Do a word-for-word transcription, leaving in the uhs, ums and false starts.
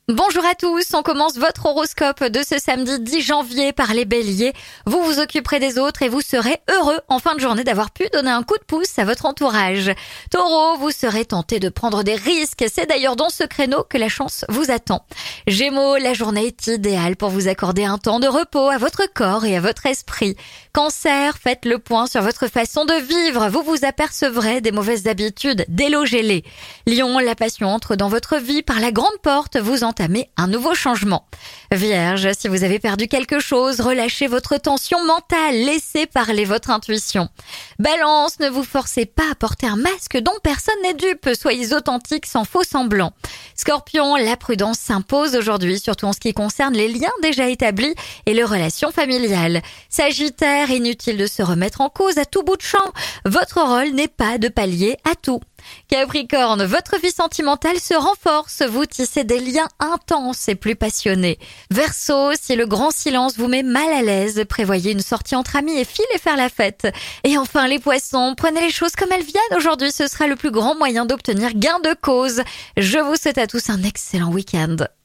Bonjour à tous, on commence votre horoscope de ce samedi dix janvier par les béliers. Vous vous occuperez des autres et vous serez heureux en fin de journée d'avoir pu donner un coup de pouce à votre entourage. Taureau, vous serez tenté de prendre des risques, c'est d'ailleurs dans ce créneau que la chance vous attend. Gémeaux, la journée est idéale pour vous accorder un temps de repos à votre corps et à votre esprit. Cancer, faites le point sur votre façon de vivre, vous vous apercevrez des mauvaises habitudes, délogez-les. Lion, la passion entre dans votre vie par la grande porte, vous en entamer un nouveau changement. Vierge, si vous avez perdu quelque chose, relâchez votre tension mentale, laissez parler votre intuition. Balance, ne vous forcez pas à porter un masque dont personne n'est dupe, soyez authentique sans faux semblant. Scorpion, la prudence s'impose aujourd'hui, surtout en ce qui concerne les liens déjà établis et les relations familiales. Sagittaire, inutile de se remettre en cause à tout bout de champ, votre rôle n'est pas de pallier à tout. Capricorne, votre vie sentimentale se renforce, vous tissez des liens intenses et plus passionnés. Verseau, si le grand silence vous met mal à l'aise, prévoyez une sortie entre amis et filez faire la fête. Et enfin les poissons, prenez les choses comme elles viennent aujourd'hui, ce sera le plus grand moyen d'obtenir gain de cause. Je vous souhaite à tous un excellent week-end.